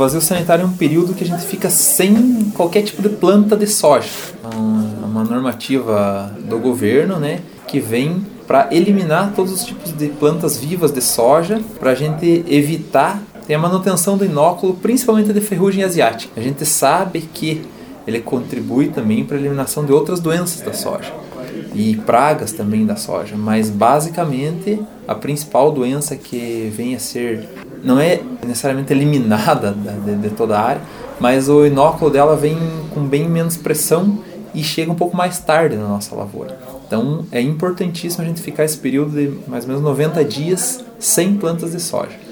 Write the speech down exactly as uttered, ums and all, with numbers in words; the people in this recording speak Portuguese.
vazio sanitário é um período que a gente fica sem qualquer tipo de planta de soja. É uma normativa do governo, né, que vem para eliminar todos os tipos de plantas vivas de soja, para a gente evitar a manutenção do inóculo, principalmente de ferrugem asiática. A gente sabe que ele contribui também para a eliminação de outras doenças da soja e pragas também da soja, mas basicamente a principal doença que vem a ser, não é necessariamente eliminada de, de toda a área, mas o inóculo dela vem com bem menos pressão e chega um pouco mais tarde na nossa lavoura. Então é importantíssimo a gente ficar esse período de mais ou menos noventa dias sem plantas de soja.